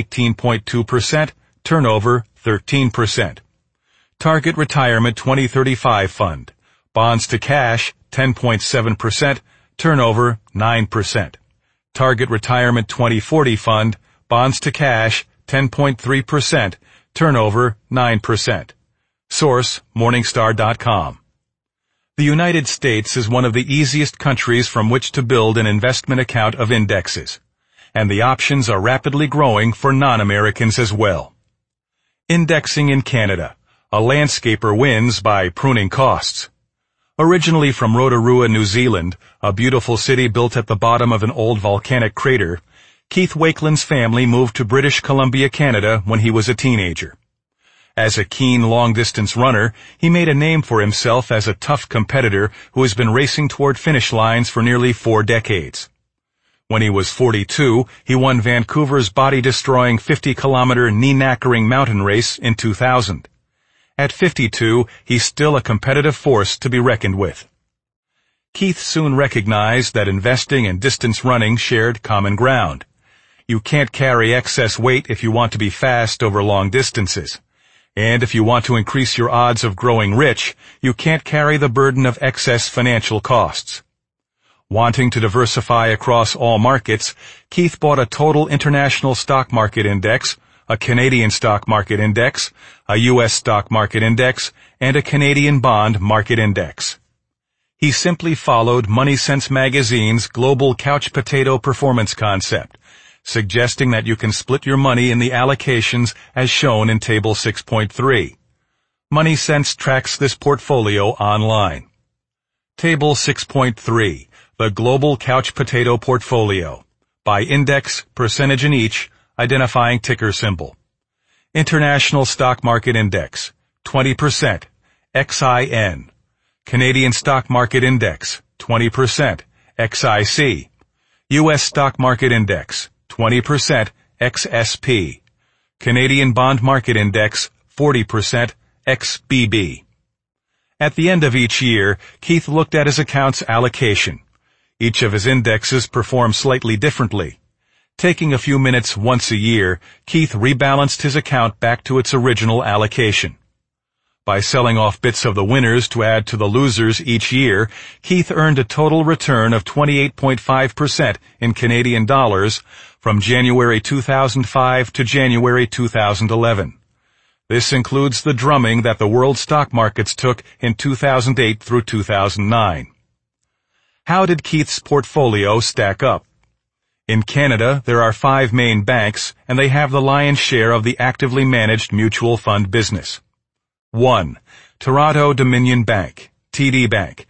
18.2%, turnover, 13%. Target Retirement 2035 Fund, bonds to cash, 10.7%, turnover, 9%. Target Retirement 2040 Fund, bonds to cash, 10.3%, turnover, 9%. Source, Morningstar.com. The United States is one of the easiest countries from which to build an investment account of indexes, and the options are rapidly growing for non-Americans as well. Indexing in Canada. A landscaper wins by pruning costs. Originally from Rotorua, New Zealand, a beautiful city built at the bottom of an old volcanic crater, Keith Wakeland's family moved to British Columbia, Canada when he was a teenager. As a keen long-distance runner, he made a name for himself as a tough competitor who has been racing toward finish lines for nearly 4 decades. When he was 42, he won Vancouver's body-destroying 50-kilometer knee-knackering mountain race in 2000. At 52, he's still a competitive force to be reckoned with. Keith soon recognized that investing and distance running shared common ground. You can't carry excess weight if you want to be fast over long distances. And if you want to increase your odds of growing rich, you can't carry the burden of excess financial costs. Wanting to diversify across all markets, Keith bought a total international stock market index, a Canadian stock market index, a U.S. stock market index, and a Canadian bond market index. He simply followed Money Sense magazine's global couch potato performance concept, suggesting that you can split your money in the allocations as shown in Table 6.3. Money Sense tracks this portfolio online. Table 6.3, the Global Couch Potato Portfolio. By index, percentage in each, identifying ticker symbol. International Stock Market Index, 20%, XIN. Canadian Stock Market Index, 20%, XIC. U.S. Stock Market Index, 20%, XSP. Canadian Bond Market Index, 40%, XBB. At the end of each year, Keith looked at his account's allocation. Each of his indexes performed slightly differently. Taking a few minutes once a year, Keith rebalanced his account back to its original allocation. By selling off bits of the winners to add to the losers each year, Keith earned a total return of 28.5% in Canadian dollars from January 2005 to January 2011. This includes the drumming that the world stock markets took in 2008 through 2009. How did Keith's portfolio stack up? In Canada, there are 5 main banks, and they have the lion's share of the actively managed mutual fund business. 1. Toronto Dominion Bank, TD Bank,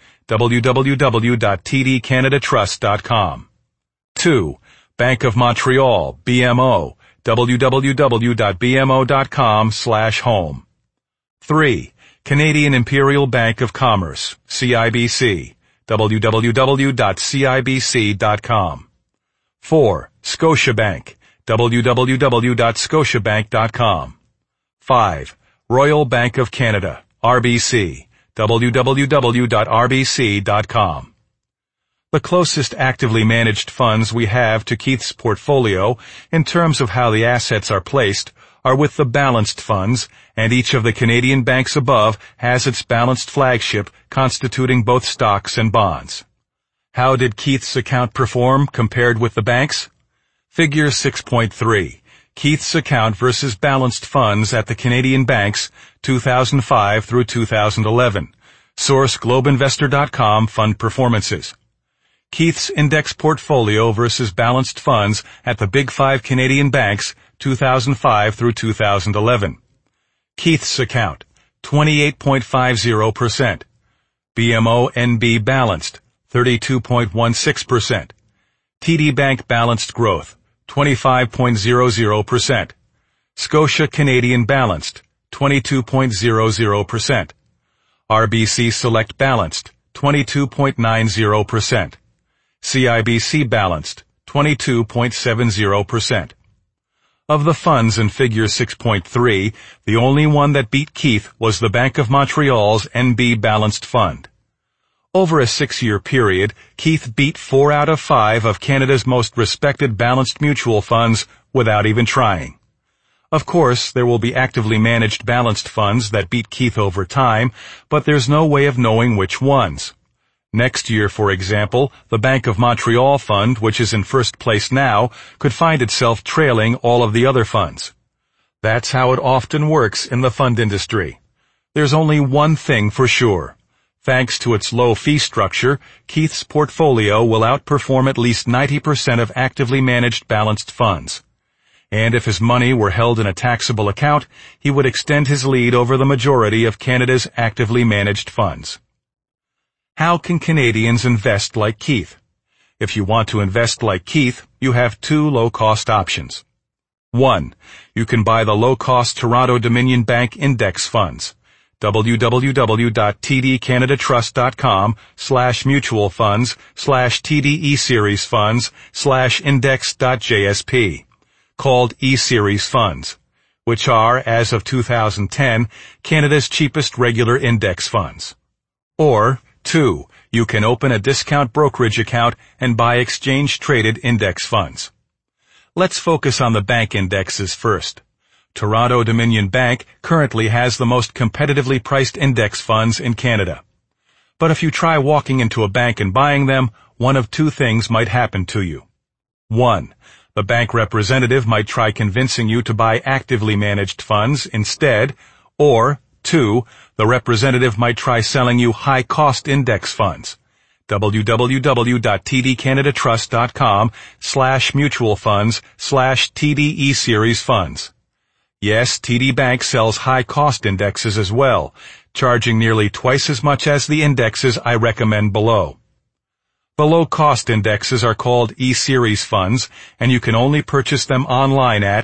www.tdcanadatrust.com. 2. Bank of Montreal, BMO, www.bmo.com/home. 3. Canadian Imperial Bank of Commerce, CIBC, www.cibc.com. 4. Scotiabank, www.scotiabank.com. 5. Royal Bank of Canada, RBC, www.rbc.com. The closest actively managed funds we have to Keith's portfolio, in terms of how the assets are placed, are with the balanced funds, and each of the Canadian banks above has its balanced flagship constituting both stocks and bonds. How did Keith's account perform compared with the banks? Figure 6.3. Keith's account versus balanced funds at the Canadian banks, 2005 through 2011. Source globeinvestor.com Fund Performances. Keith's index portfolio versus balanced funds at the Big 5 Canadian banks, 2005 through 2011. Keith's account, 28.50%. BMO NB balanced, 32.16%. TD Bank balanced growth, 25.00%. Scotia Canadian balanced, 22.00%. RBC Select balanced, 22.90%. CIBC balanced, 22.70%. Of the funds in Figure 6.3, the only one that beat Keith was the Bank of Montreal's NB Balanced Fund. Over a 6-year period, Keith beat 4 out of 5 of Canada's most respected balanced mutual funds without even trying. Of course, there will be actively managed balanced funds that beat Keith over time, but there's no way of knowing which ones. Next year, for example, the Bank of Montreal fund, which is in first place now, could find itself trailing all of the other funds. That's how it often works in the fund industry. There's only one thing for sure. Thanks to its low fee structure, Keith's portfolio will outperform at least 90% of actively managed balanced funds. And if his money were held in a taxable account, he would extend his lead over the majority of Canada's actively managed funds. How can Canadians invest like Keith? If you want to invest like Keith, you have 2 low-cost options. 1. You can buy the low-cost Toronto Dominion Bank Index Funds, www.tdcanadatrust.com/mutual funds/TD E-Series funds/index.jsp, called E-Series funds, which are, as of 2010, Canada's cheapest regular index funds. Or, 2. You can open a discount brokerage account and buy exchange-traded index funds. Let's focus on the bank indexes first. Toronto Dominion Bank currently has the most competitively priced index funds in Canada. But if you try walking into a bank and buying them, one of 2 things might happen to you. 1. The bank representative might try convincing you to buy actively managed funds instead, or 2. The representative might try selling you high-cost index funds. www.tdcanadatrust.com/mutual-funds/TD E-Series funds. Yes, TD Bank sells high-cost indexes as well, charging nearly twice as much as the indexes I recommend below. The low-cost indexes are called E-Series funds, and you can only purchase them online at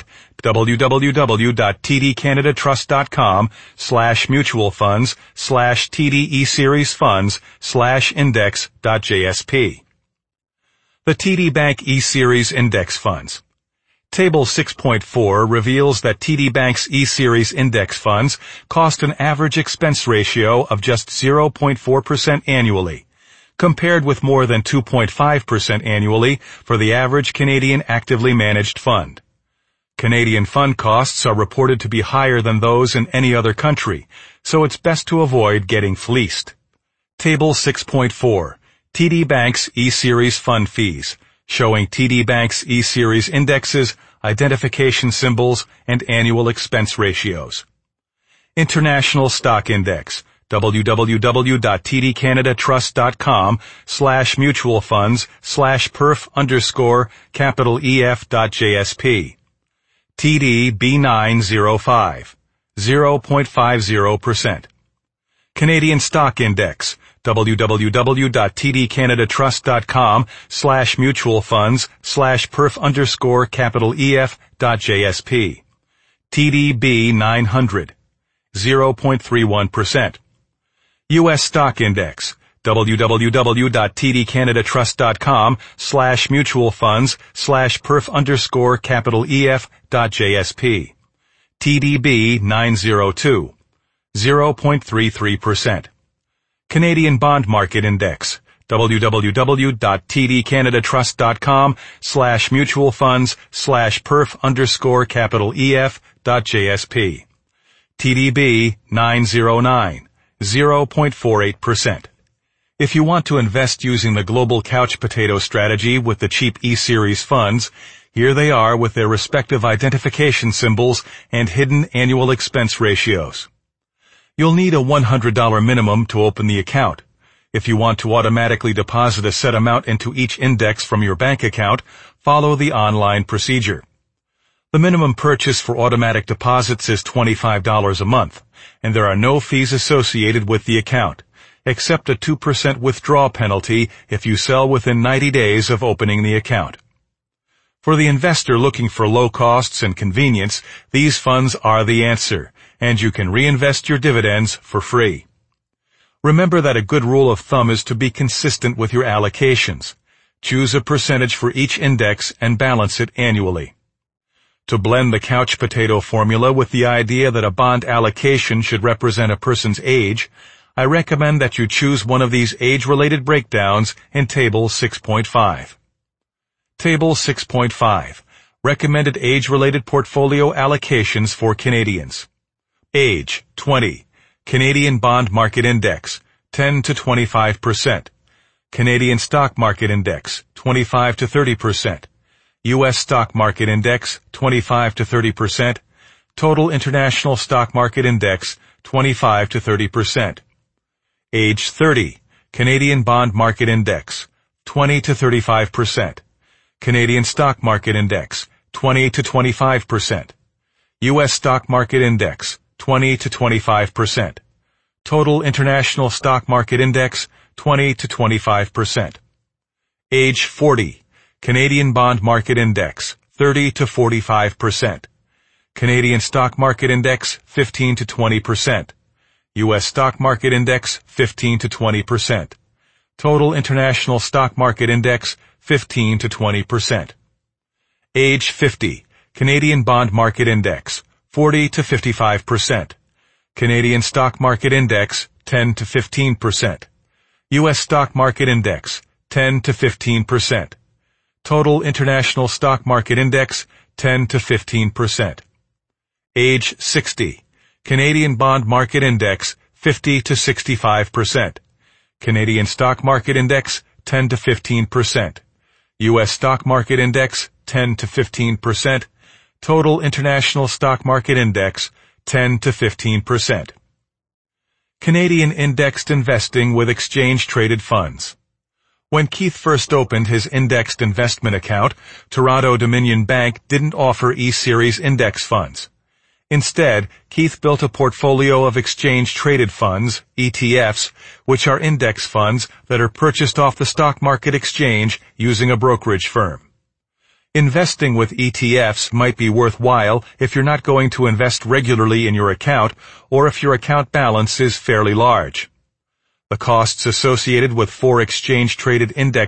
www.tdcanadatrust.com/mutual-funds/TD E-Series funds/index.JSP. The TD Bank E-Series Index Funds. Table 6.4 reveals that TD Bank's E-Series Index Funds cost an average expense ratio of just 0.4% annually, compared with more than 2.5% annually for the average Canadian actively managed fund. Canadian fund costs are reported to be higher than those in any other country, so it's best to avoid getting fleeced. Table 6.4, TD Bank's E-Series Fund Fees, showing TD Bank's E-Series indexes, identification symbols, and annual expense ratios. International Stock Index, www.tdcanadatrust.com/mutual-funds/perf_EF.JSP. TD B905, 0.50%. Canadian Stock Index, www.tdcanadatrust.com/mutual-funds/perf_EF.JSP. TD B900, 0.31%. U.S. Stock Index, www.tdcanadatrust.com/mutual-funds/perf_EF.JSP. TDB 902, 0.33%. Canadian Bond Market Index, www.tdcanadatrust.com/mutual-funds/perf_EF.JSP. TDB 909, 0.48%. If you want to invest using the Global Couch Potato strategy with the cheap E-Series funds, here they are with their respective identification symbols and hidden annual expense ratios. You'll need a $100 minimum to open the account. If you want to automatically deposit a set amount into each index from your bank account, follow the online procedure. The minimum purchase for automatic deposits is $25 a month, and there are no fees associated with the account, except a 2% withdrawal penalty if you sell within 90 days of opening the account. For the investor looking for low costs and convenience, these funds are the answer, and you can reinvest your dividends for free. Remember that a good rule of thumb is to be consistent with your allocations. Choose a percentage for each index and balance it annually. To blend the couch potato formula with the idea that a bond allocation should represent a person's age, I recommend that you choose one of these age-related breakdowns in Table 6.5. Table 6.5. Recommended age-related portfolio allocations for Canadians. Age, 20. Canadian Bond Market Index, 10 to 25%. Canadian Stock Market Index, 25 to 30%. U.S. Stock Market Index, 25 to 30%. Total International Stock Market Index, 25 to 30%. Age 30. Canadian Bond Market Index, 20 to 35%. Canadian Stock Market Index, 20 to 25%. U.S. Stock Market Index, 20 to 25%. Total International Stock Market Index, 20 to 25%. Age 40. Canadian Bond Market Index, 30 to 45%. Canadian Stock Market Index, 15 to 20%. U.S. Stock Market Index, 15 to 20%. Total International Stock Market Index, 15 to 20%. Age 50. Canadian Bond Market Index, 40 to 55%. Canadian Stock Market Index, 10 to 15%. U.S. Stock Market Index, 10 to 15%. Total International Stock Market Index, 10 to 15%. Age 60. Canadian Bond Market Index, 50 to 65%. Canadian Stock Market Index, 10 to 15%. U.S. Stock Market Index, 10 to 15%. Total international stock market index, 10 to 15%. Canadian indexed investing with exchange-traded funds. When Keith first opened his indexed investment account, Toronto-Dominion Bank didn't offer E-Series index funds. Instead, Keith built a portfolio of exchange-traded funds, ETFs, which are index funds that are purchased off the stock market exchange using a brokerage firm. Investing with ETFs might be worthwhile if you're not going to invest regularly in your account or if your account balance is fairly large. The costs associated with 4 exchange-traded index